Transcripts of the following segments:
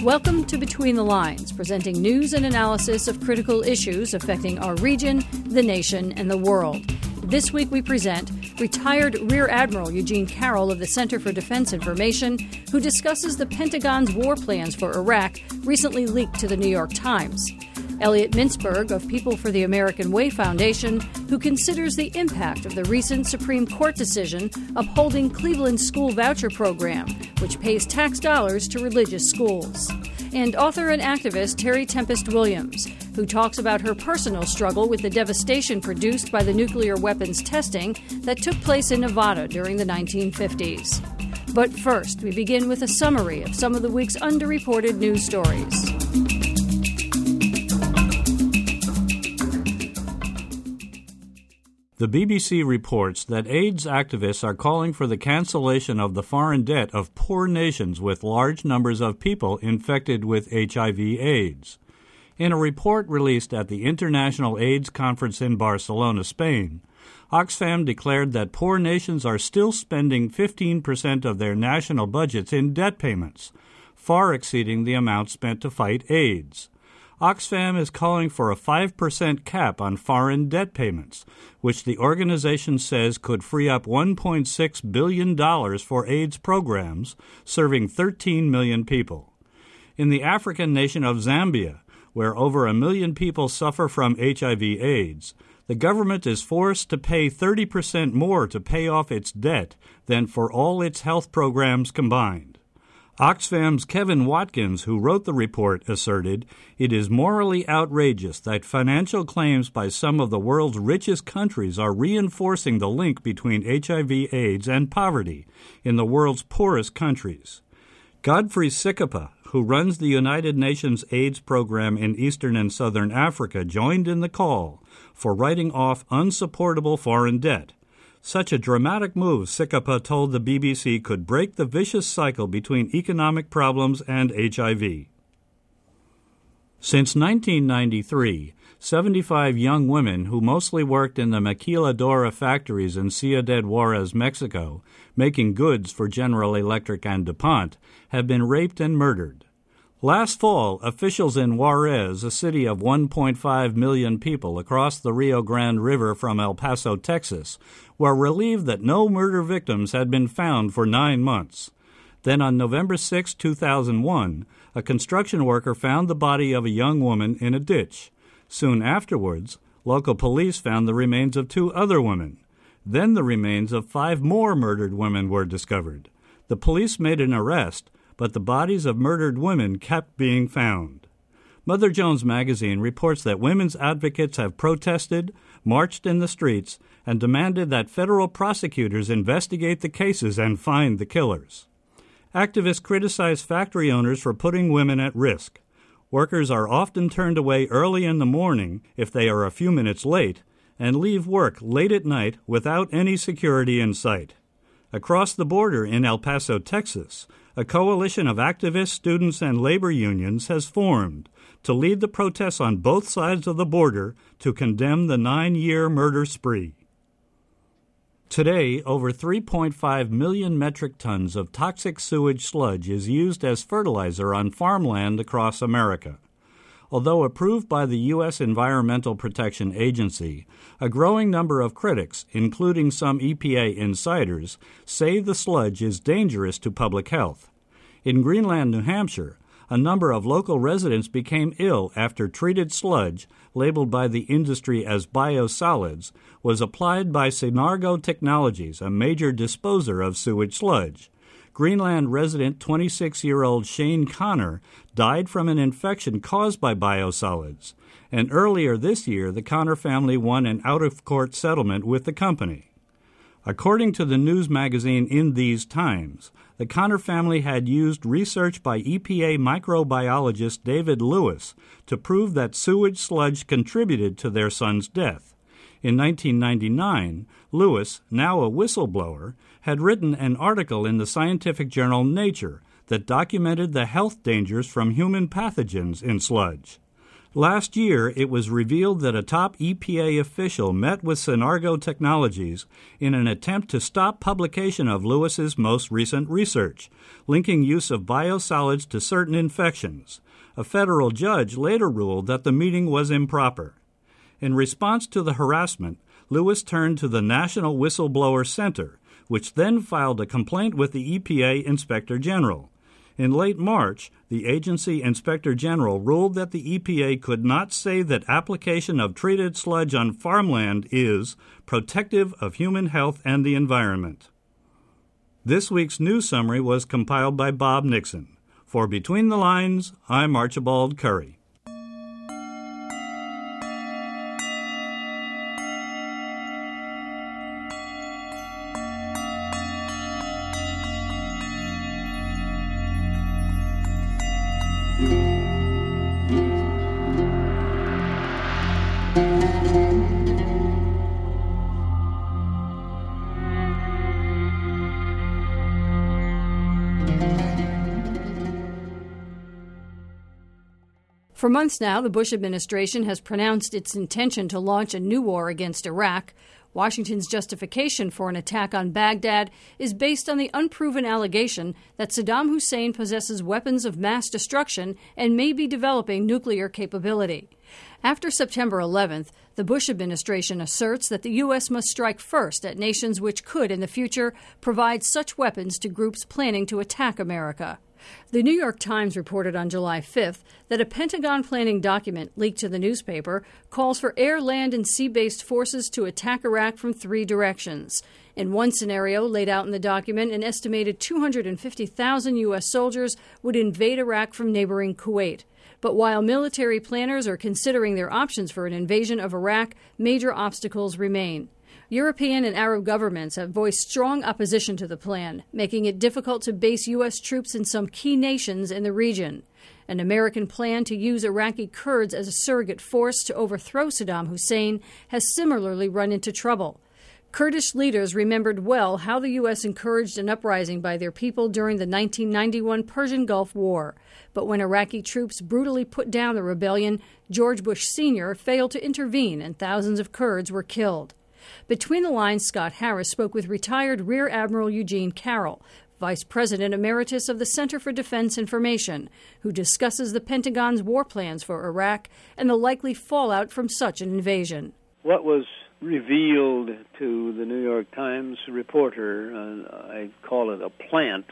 Welcome to Between the Lines, presenting news and analysis of critical issues affecting our region, the nation, and the world. This week we present retired Rear Admiral Eugene Carroll of the Center for Defense Information, who discusses the Pentagon's war plans for Iraq recently leaked to the New York Times. Elliot Mintzberg of People for the American Way Foundation, who considers the impact of the recent Supreme Court decision upholding Cleveland's school voucher program, which pays tax dollars to religious schools. And author and activist Terry Tempest Williams, who talks about her personal struggle with the devastation produced by the nuclear weapons testing that took place in Nevada during the 1950s. But first, we begin with a summary of some of the week's underreported news stories. The BBC reports that AIDS activists are calling for the cancellation of the foreign debt of poor nations with large numbers of people infected with HIV/AIDS. In a report released at the International AIDS Conference in Barcelona, Spain, Oxfam declared that poor nations are still spending 15% of their national budgets in debt payments, far exceeding the amount spent to fight AIDS. Oxfam is calling for a 5% cap on foreign debt payments, which the organization says could free up $1.6 billion for AIDS programs serving 13 million people. In the African nation of Zambia, where over 1 million people suffer from HIV/AIDS, the government is forced to pay 30% more to pay off its debt than for all its health programs combined. Oxfam's Kevin Watkins, who wrote the report, asserted, "It is morally outrageous that financial claims by some of the world's richest countries are reinforcing the link between HIV/AIDS and poverty in the world's poorest countries." Godfrey Sikapa, who runs the United Nations AIDS program in Eastern and Southern Africa, joined in the call for writing off unsupportable foreign debt. Such a dramatic move, Sikapa told the BBC, could break the vicious cycle between economic problems and HIV. Since 1993, 75 young women who mostly worked in the maquiladora factories in Ciudad Juarez, Mexico, making goods for General Electric and DuPont, have been raped and murdered. Last fall, officials in Juarez, a city of 1.5 million people across the Rio Grande River from El Paso, Texas, were relieved that no murder victims had been found for 9 months. Then on November 6, 2001, a construction worker found the body of a young woman in a ditch. Soon afterwards, local police found the remains of 2 other women. Then the remains of 5 more murdered women were discovered. The police made an arrest, but the bodies of murdered women kept being found. Mother Jones magazine reports that women's advocates have protested, marched in the streets, and demanded that federal prosecutors investigate the cases and find the killers. Activists criticize factory owners for putting women at risk. Workers are often turned away early in the morning if they are a few minutes late, and leave work late at night without any security in sight. Across the border in El Paso, Texas, a coalition of activists, students, and labor unions has formed to lead the protests on both sides of the border to condemn the 9-year murder spree. Today, over 3.5 million metric tons of toxic sewage sludge is used as fertilizer on farmland across America. Although approved by the U.S. Environmental Protection Agency, a growing number of critics, including some EPA insiders, say the sludge is dangerous to public health. In Greenland, New Hampshire, a number of local residents became ill after treated sludge, labeled by the industry as biosolids, was applied by Synargo Technologies, a major disposer of sewage sludge. Greenland resident 26-year-old Shane Connor died from an infection caused by biosolids, and earlier this year the Connor family won an out-of-court settlement with the company. According to the news magazine In These Times, the Connor family had used research by EPA microbiologist David Lewis to prove that sewage sludge contributed to their son's death. In 1999, Lewis, now a whistleblower, had written an article in the scientific journal Nature that documented the health dangers from human pathogens in sludge. Last year, it was revealed that a top EPA official met with Synargo Technologies in an attempt to stop publication of Lewis's most recent research, linking use of biosolids to certain infections. A federal judge later ruled that the meeting was improper. In response to the harassment, Lewis turned to the National Whistleblower Center, which then filed a complaint with the EPA Inspector General. In late March, the agency Inspector General ruled that the EPA could not say that application of treated sludge on farmland is protective of human health and the environment. This week's news summary was compiled by Bob Nixon. For Between the Lines, I'm Archibald Curry. For months now, the Bush administration has pronounced its intention to launch a new war against Iraq. Washington's justification for an attack on Baghdad is based on the unproven allegation that Saddam Hussein possesses weapons of mass destruction and may be developing nuclear capability. After September 11th, the Bush administration asserts that the U.S. must strike first at nations which could, in the future, provide such weapons to groups planning to attack America. The New York Times reported on July 5th that a Pentagon planning document leaked to the newspaper calls for air, land, and sea-based forces to attack Iraq from 3 directions. In one scenario laid out in the document, an estimated 250,000 U.S. soldiers would invade Iraq from neighboring Kuwait. But while military planners are considering their options for an invasion of Iraq, major obstacles remain. European and Arab governments have voiced strong opposition to the plan, making it difficult to base U.S. troops in some key nations in the region. An American plan to use Iraqi Kurds as a surrogate force to overthrow Saddam Hussein has similarly run into trouble. Kurdish leaders remembered well how the U.S. encouraged an uprising by their people during the 1991 Persian Gulf War. But when Iraqi troops brutally put down the rebellion, George Bush Sr. failed to intervene and thousands of Kurds were killed. Between the Lines, Scott Harris spoke with retired Rear Admiral Eugene Carroll, Vice President Emeritus of the Center for Defense Information, who discusses the Pentagon's war plans for Iraq and the likely fallout from such an invasion. What was revealed to the New York Times reporter, I call it a plant,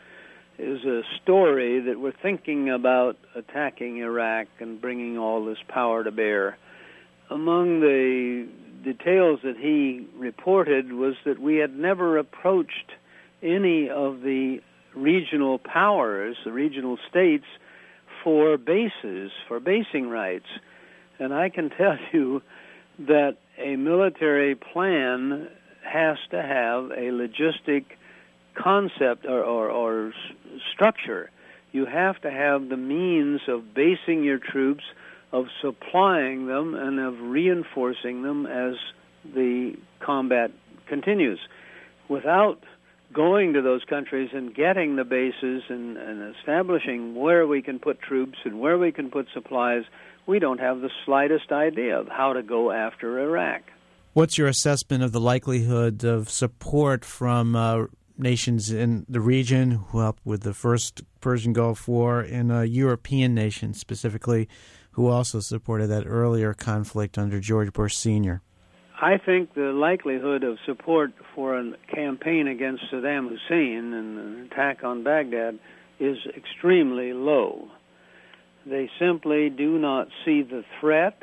is a story that we're thinking about attacking Iraq and bringing all this power to bear. Among the details that he reported was that we had never approached any of the regional powers, the regional states, for bases, for basing rights. And I can tell you that a military plan has to have a logistic concept or structure. You have to have the means of basing your troops, of supplying them, and of reinforcing them as the combat continues. Without going to those countries and getting the bases and establishing where we can put troops and where we can put supplies, we don't have the slightest idea of how to go after Iraq. What's your assessment of the likelihood of support from nations in the region who helped with the first Persian Gulf War and European nations specifically who also supported that earlier conflict under George Bush Sr.? I think the likelihood of support for a campaign against Saddam Hussein and an attack on Baghdad is extremely low. They simply do not see the threat.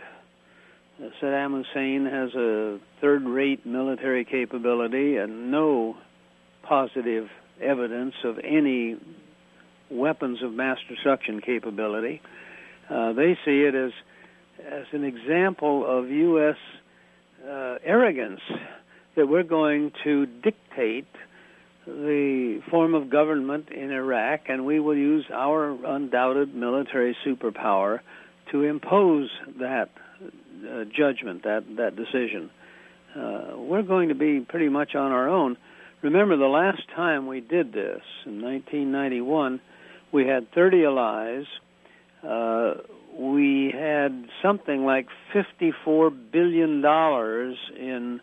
Saddam Hussein has a third-rate military capability and no positive evidence of any weapons of mass destruction capability. They see it as an example of U.S. Arrogance, that we're going to dictate the form of government in Iraq, and we will use our undoubted military superpower to impose that judgment, that decision. We're going to be pretty much on our own. Remember, the last time we did this, in 1991, we had 30 allies. we had something like $54 billion in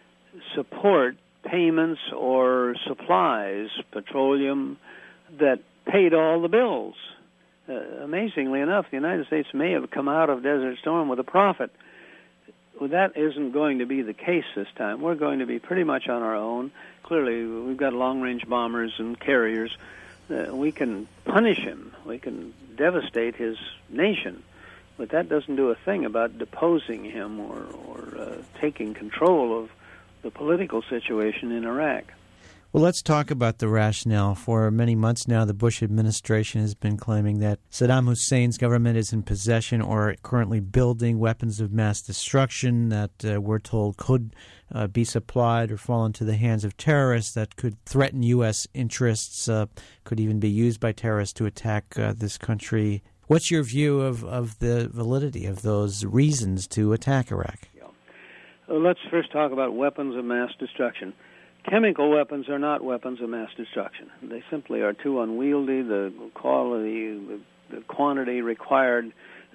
support payments or supplies, petroleum, that paid all the bills. Amazingly enough, the United States may have come out of Desert Storm with a profit. Well, that isn't going to be the case this time. We're going to be pretty much on our own. Clearly, we've got long-range bombers and carriers. We can punish him. We can devastate his nation. But that doesn't do a thing about deposing him or taking control of the political situation in Iraq. Well, let's talk about the rationale. For many months now, the Bush administration has been claiming that Saddam Hussein's government is in possession or currently building weapons of mass destruction that we're told could be supplied or fall into the hands of terrorists that could threaten U.S. interests, could even be used by terrorists to attack this country. What's your view of the validity of those reasons to attack Iraq? Well, let's first talk about weapons of mass destruction. Chemical weapons are not weapons of mass destruction. They simply are too unwieldy. The quality, the quantity required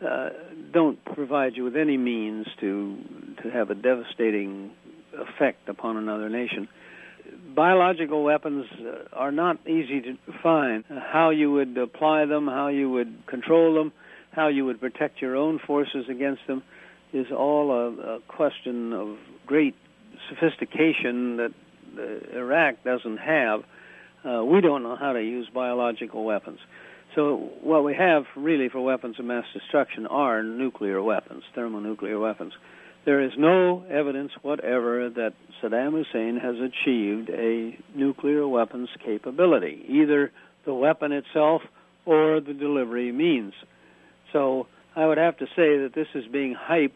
don't provide you with any means to have a devastating effect upon another nation. Biological weapons are not easy to find. How you would apply them, how you would control them, how you would protect your own forces against them is all a question of great sophistication that Iraq doesn't have. We don't know how to use biological weapons. So what we have really for weapons of mass destruction are nuclear weapons, thermonuclear weapons. There is no evidence whatever that Saddam Hussein has achieved a nuclear weapons capability, either the weapon itself or the delivery means. So I would have to say that this is being hyped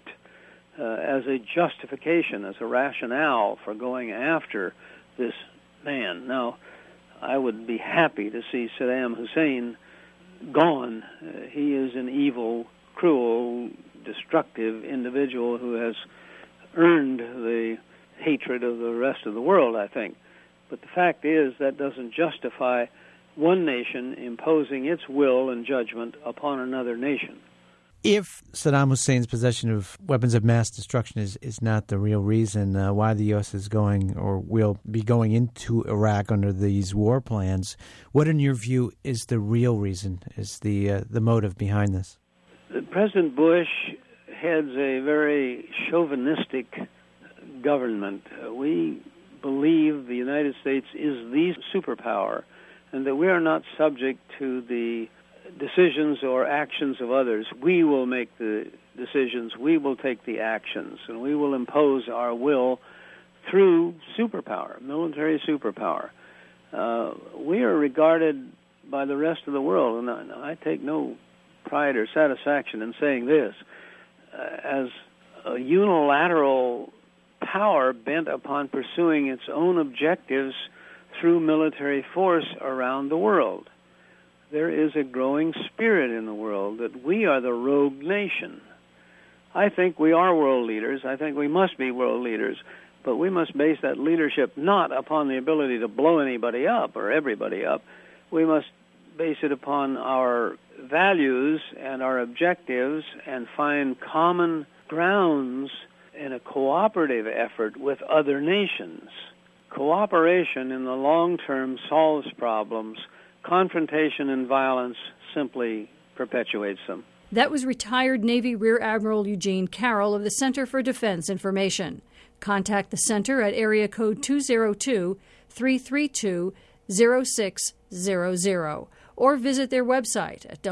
as a justification, as a rationale for going after this man. Now, I would be happy to see Saddam Hussein gone. He is an evil, cruel, destructive individual who has earned the hatred of the rest of the world, I think. But the fact is that doesn't justify one nation imposing its will and judgment upon another nation. If Saddam Hussein's possession of weapons of mass destruction is not the real reason why the U.S. is going or will be going into Iraq under these war plans, what, in your view, is the real reason, is the motive behind this? President Bush heads a very chauvinistic government. We believe the United States is the superpower and that we are not subject to the decisions or actions of others. We will make the decisions, we will take the actions, and we will impose our will through superpower, military superpower. We are regarded by the rest of the world, and I take no pride or satisfaction in saying this, as a unilateral power bent upon pursuing its own objectives through military force around the world. There is a growing spirit in the world that we are the rogue nation. I think we are world leaders. I think we must be world leaders. But we must base that leadership not upon the ability to blow anybody up or everybody up. We must base it upon our values and our objectives and find common grounds in a cooperative effort with other nations. Cooperation in the long term solves problems. Confrontation and violence simply perpetuates them. That was retired Navy Rear Admiral Eugene Carroll of the Center for Defense Information. Contact the center at area code 202-332-0600 or visit their website at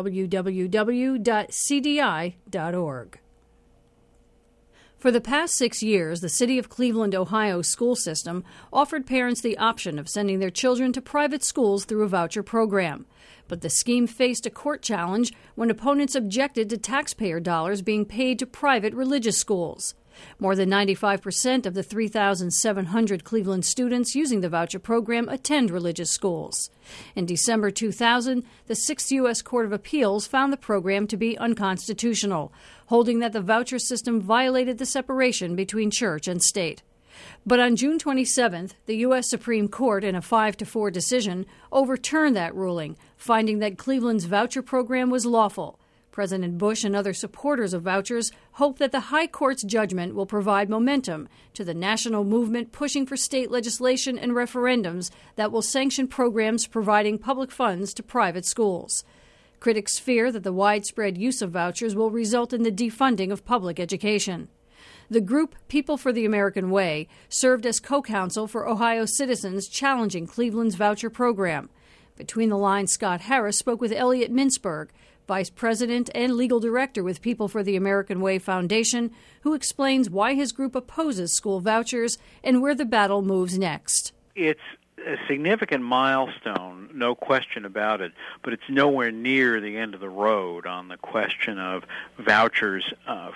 www.cdi.org. For the past 6 years, the City of Cleveland, Ohio school system offered parents the option of sending their children to private schools through a voucher program. But the scheme faced a court challenge when opponents objected to taxpayer dollars being paid to private religious schools. More than 95% of the 3,700 Cleveland students using the voucher program attend religious schools. In December 2000, the 6th U.S. Court of Appeals found the program to be unconstitutional, holding that the voucher system violated the separation between church and state. But on June 27th, the U.S. Supreme Court, in a 5-4 decision, overturned that ruling, finding that Cleveland's voucher program was lawful. President Bush and other supporters of vouchers hope that the High Court's judgment will provide momentum to the national movement pushing for state legislation and referendums that will sanction programs providing public funds to private schools. Critics fear that the widespread use of vouchers will result in the defunding of public education. The group People for the American Way served as co-counsel for Ohio citizens challenging Cleveland's voucher program. Between the Lines, Scott Harris spoke with Elliot Mintzberg, Vice President and Legal Director with People for the American Way Foundation, who explains why his group opposes school vouchers and where the battle moves next. It's a significant milestone, no question about it, but it's nowhere near the end of the road on the question of vouchers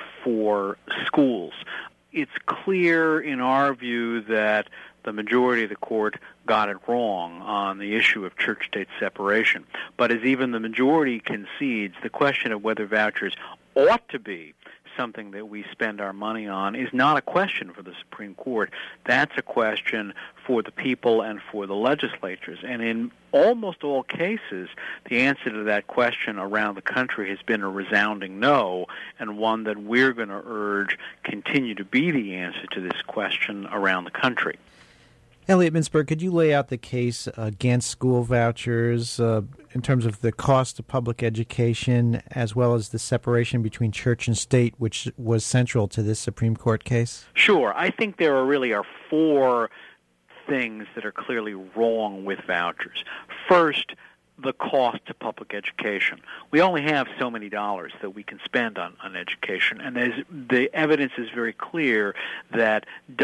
for schools. It's clear in our view that the majority of the court got it wrong on the issue of church-state separation. But as even the majority concedes, the question of whether vouchers ought to be something that we spend our money on is not a question for the Supreme Court. That's a question for the people and for the legislatures. And in almost all cases, the answer to that question around the country has been a resounding no, and one that we're going to urge continue to be the answer to this question around the country. Elliot Mintzberg, could you lay out the case against school vouchers in terms of the cost of public education as well as the separation between church and state, which was central to this Supreme Court case? Sure. I think there are four things that are clearly wrong with vouchers. First, the cost of public education. We only have so many dollars that we can spend on education, and the evidence is very clear that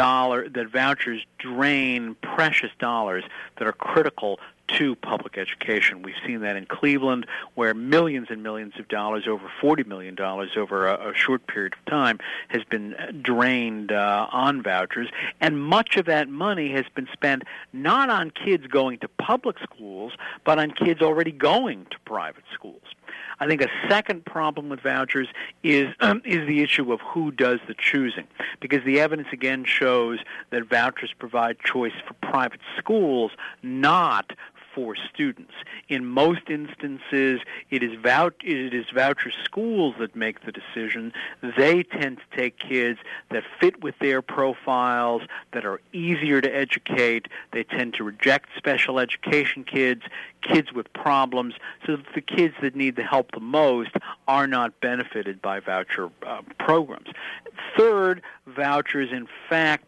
vouchers drain precious dollars that are critical to public education. We've seen that in Cleveland, where millions and millions of dollars, over $40 million over a short period of time, has been drained on vouchers. And much of that money has been spent not on kids going to public schools, but on kids already going to private schools. I think a second problem with vouchers is the issue of who does the choosing, because the evidence again shows that vouchers provide choice for private schools, not for students. In most instances, it is voucher schools that make the decision. They tend to take kids that fit with their profiles, that are easier to educate. They tend to reject special education kids with problems, so that the kids that need the help the most are not benefited by voucher programs. Third, vouchers in fact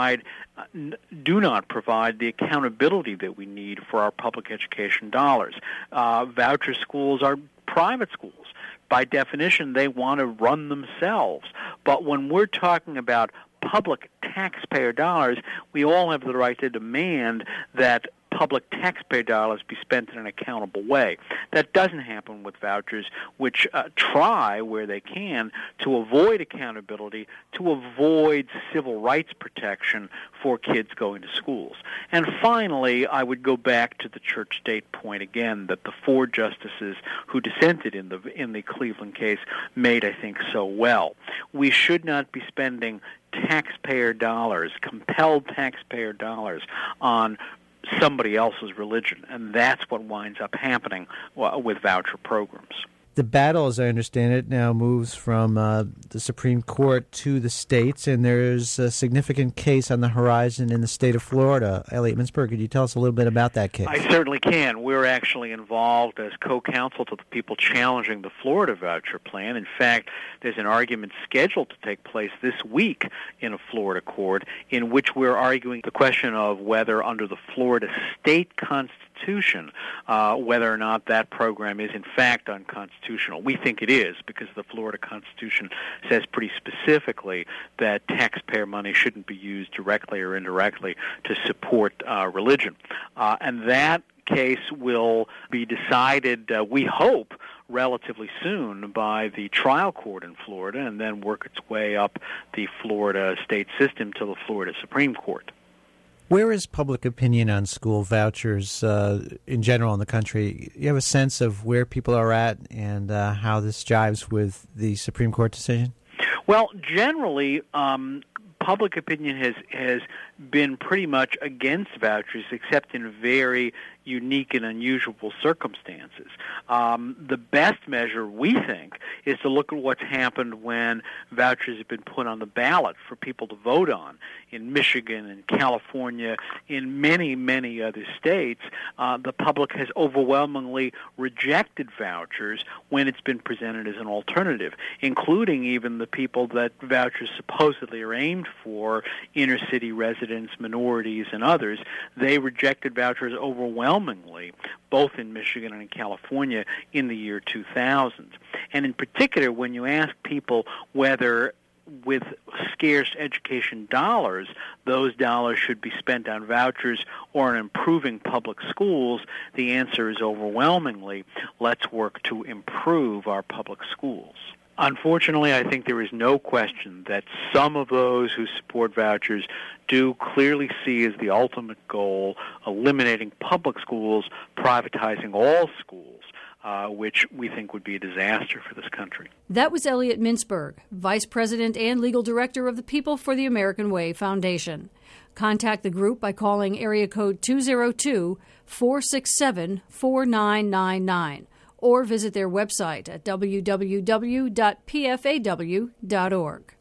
do not provide the accountability that we need for our public education dollars. Voucher schools are private schools. By definition, they want to run themselves. But when we're talking about public taxpayer dollars, we all have the right to demand that public taxpayer dollars be spent in an accountable way. That doesn't happen with vouchers, which try, where they can, to avoid accountability, to avoid civil rights protection for kids going to schools. And finally, I would go back to the church-state point again that the four justices who dissented in the Cleveland case made, I think, so well. We should not be spending taxpayer dollars, compelled taxpayer dollars, on somebody else's religion, and that's what winds up happening with voucher programs. The battle, as I understand it, now moves from the Supreme Court to the states, and there's a significant case on the horizon in the state of Florida. Elliot Mintzberg, could you tell us a little bit about that case? I certainly can. We're actually involved as co-counsel to the people challenging the Florida voucher plan. In fact, there's an argument scheduled to take place this week in a Florida court in which we're arguing the question of whether under the Florida state constitution, whether or not that program is in fact unconstitutional. We think it is, because the Florida Constitution says pretty specifically that taxpayer money shouldn't be used directly or indirectly to support religion. And that case will be decided, we hope, relatively soon by the trial court in Florida, and then work its way up the Florida state system to the Florida Supreme Court. Where is public opinion on school vouchers in general in the country? You have a sense of where people are at and how this jives with the Supreme Court decision? Well, generally, public opinion has been pretty much against vouchers, except in very unique and unusual circumstances. The best measure, we think, is to look at what's happened when vouchers have been put on the ballot for people to vote on in Michigan and California, in many, many other states. The public has overwhelmingly rejected vouchers when it's been presented as an alternative, including even the people that vouchers supposedly are aimed for, inner city residents, minorities, and others. They rejected vouchers overwhelmingly, both in Michigan and in California, in the year 2000. And in particular, when you ask people whether with scarce education dollars, those dollars should be spent on vouchers or on improving public schools, the answer is overwhelmingly, let's work to improve our public schools. Unfortunately, I think there is no question that some of those who support vouchers do clearly see as the ultimate goal eliminating public schools, privatizing all schools, which we think would be a disaster for this country. That was Elliot Mintzberg, Vice President and Legal Director of the People for the American Way Foundation. Contact the group by calling area code 202-467-4999 or visit their website at www.pfaw.org.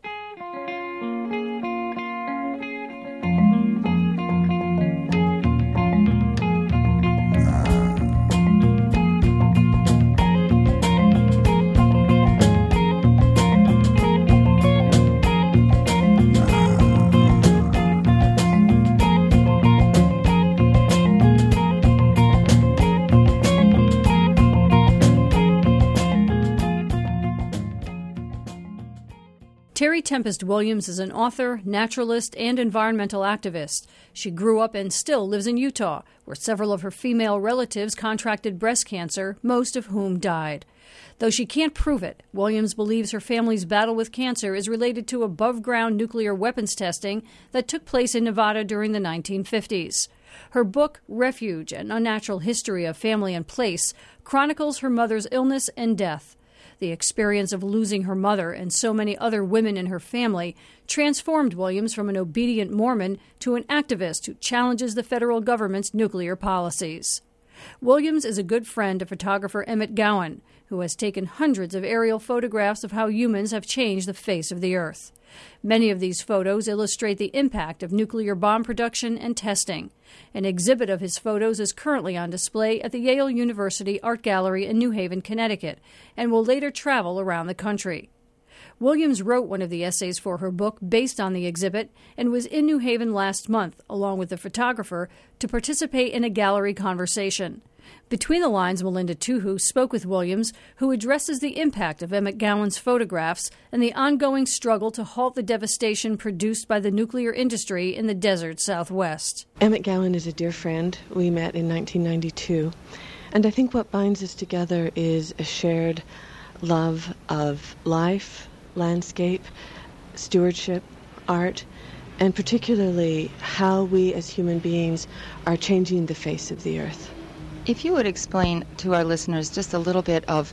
Terry Tempest Williams is an author, naturalist, and environmental activist. She grew up and still lives in Utah, where several of her female relatives contracted breast cancer, most of whom died. Though she can't prove it, Williams believes her family's battle with cancer is related to above-ground nuclear weapons testing that took place in Nevada during the 1950s. Her book, Refuge, An Unnatural History of Family and Place, chronicles her mother's illness and death. The experience of losing her mother and so many other women in her family transformed Williams from an obedient Mormon to an activist who challenges the federal government's nuclear policies. Williams is a good friend of photographer Emmett Gowan, who has taken hundreds of aerial photographs of how humans have changed the face of the earth. Many of these photos illustrate the impact of nuclear bomb production and testing. An exhibit of his photos is currently on display at the Yale University Art Gallery in New Haven, Connecticut, and will later travel around the country. Williams wrote one of the essays for her book based on the exhibit and was in New Haven last month, along with the photographer, to participate in a gallery conversation. Between the lines, Melinda Tuhu spoke with Williams, who addresses the impact of Emmett Gowan's photographs and the ongoing struggle to halt the devastation produced by the nuclear industry in the desert Southwest. Emmett Gowan is a dear friend. We met in 1992. And I think what binds us together is a shared love of life, landscape, stewardship, art, and particularly how we as human beings are changing the face of the earth. If you would explain to our listeners just a little bit of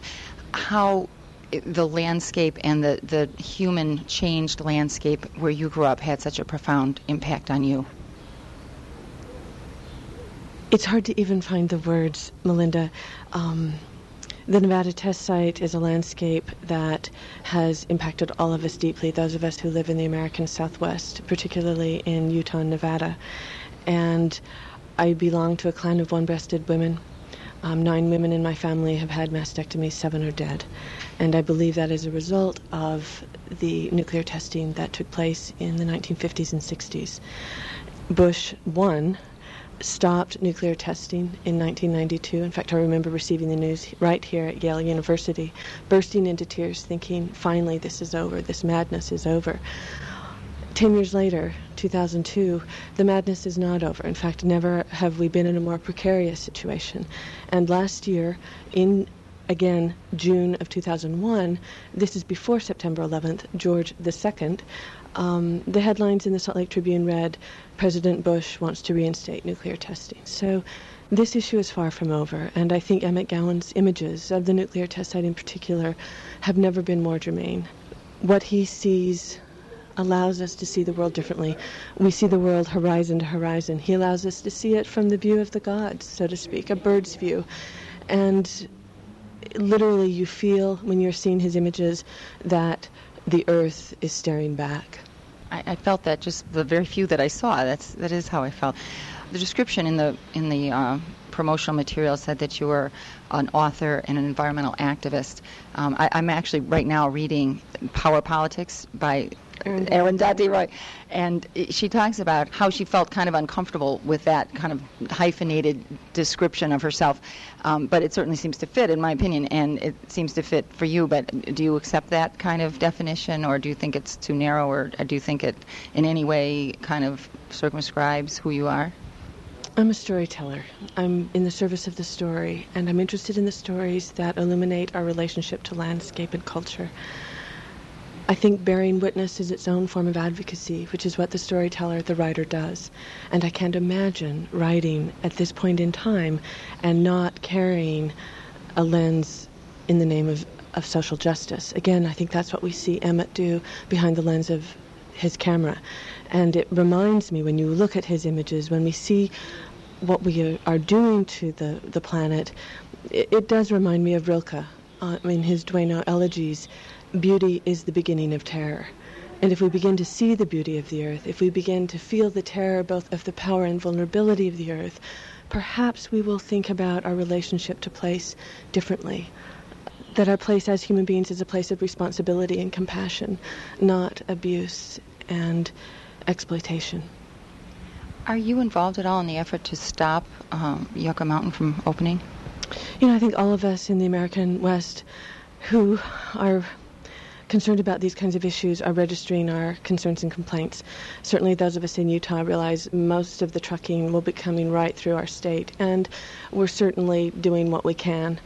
how the landscape and the human changed landscape where you grew up had such a profound impact on you. It's hard to even find the words, Melinda. The Nevada test site is a landscape that has impacted all of us deeply, those of us who live in the American Southwest, particularly in Utah and Nevada. And I belong to a clan of one-breasted women. 9 women in my family have had mastectomies, 7 are dead. And I believe that is a result of the nuclear testing that took place in the 1950s and 60s. Bush 1 stopped nuclear testing in 1992. In fact, I remember receiving the news right here at Yale University, bursting into tears, thinking, finally, this is over, this madness is over. 10 years later, 2002, the madness is not over. In fact, never have we been in a more precarious situation. And last year, in, again, June of 2001, this is before September 11th, George II, the headlines in the Salt Lake Tribune read, President Bush wants to reinstate nuclear testing. So this issue is far from over, and I think Emmett Gowan's images of the nuclear test site in particular have never been more germane. What he sees allows us to see the world differently. We see the world horizon to horizon. He allows us to see it from the view of the gods, so to speak, a bird's view. And literally you feel, when you're seeing his images, that the earth is staring back. I felt that just the very few that I saw. That is how I felt. The description in the promotional material said that you were an author and an environmental activist. I'm actually right now reading Power Politics by Arundhati Roy, and she talks about how she felt kind of uncomfortable with that kind of hyphenated description of herself, but it certainly seems to fit, in my opinion, and it seems to fit for you. But do you accept that kind of definition, or do you think it's too narrow, or do you think it in any way kind of circumscribes who you are? I'm a storyteller. I'm in the service of the story, and I'm interested in the stories that illuminate our relationship to landscape and culture. I think bearing witness is its own form of advocacy, which is what the storyteller, the writer, does. And I can't imagine writing at this point in time and not carrying a lens in the name of social justice. Again, I think that's what we see Emmett do behind the lens of his camera. And it reminds me, when you look at his images, when we see what we are doing to the planet, it does remind me of Rilke. In his Duino elegies, beauty is the beginning of terror. And if we begin to see the beauty of the earth, if we begin to feel the terror both of the power and vulnerability of the earth, perhaps we will think about our relationship to place differently. That our place as human beings is a place of responsibility and compassion, not abuse and exploitation. Are you involved at all in the effort to stop Yucca Mountain from opening? I think all of us in the American West who are concerned about these kinds of issues are registering our concerns and complaints. Certainly those of us in Utah realize most of the trucking will be coming right through our state, and we're certainly doing what we can.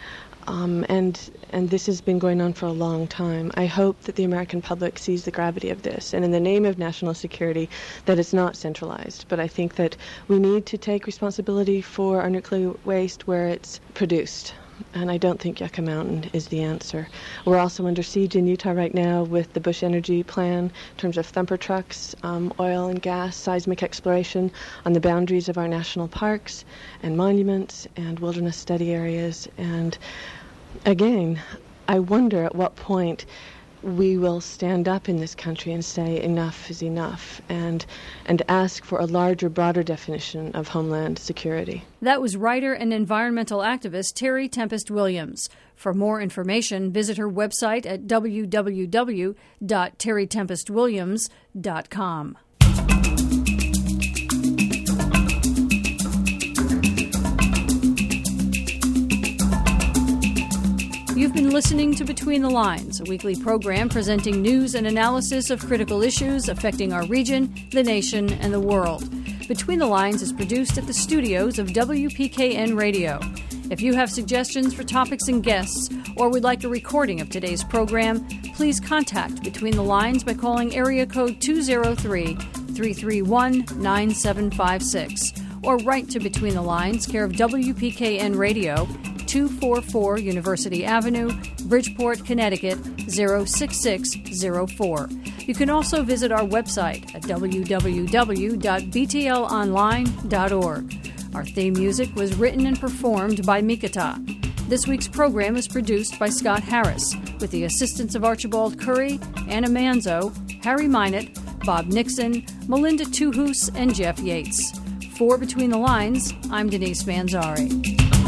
And this has been going on for a long time. I hope that the American public sees the gravity of this, and in the name of national security, that it's not centralized. But I think that we need to take responsibility for our nuclear waste where it's produced. And I don't think Yucca Mountain is the answer. We're also under siege in Utah right now with the Bush Energy Plan in terms of thumper trucks, oil and gas, seismic exploration on the boundaries of our national parks and monuments and wilderness study areas. And again, I wonder at what point we will stand up in this country and say enough is enough, and ask for a larger, broader definition of homeland security. That was writer and environmental activist Terry Tempest Williams. For more information, visit her website at www.terrytempestwilliams.com. You've been listening to Between the Lines, a weekly program presenting news and analysis of critical issues affecting our region, the nation, and the world. Between the Lines is produced at the studios of WPKN Radio. If you have suggestions for topics and guests, or would like a recording of today's program, please contact Between the Lines by calling area code 203-331-9756, or write to Between the Lines, care of WPKN Radio, 244 University Avenue, Bridgeport, Connecticut, 06604. You can also visit our website at www.btlonline.org. Our theme music was written and performed by Mikata. This week's program is produced by Scott Harris, with the assistance of Archibald Curry, Anna Manzo, Harry Minott, Bob Nixon, Melinda Tuhus, and Jeff Yates. For Between the Lines, I'm Denise Manzari.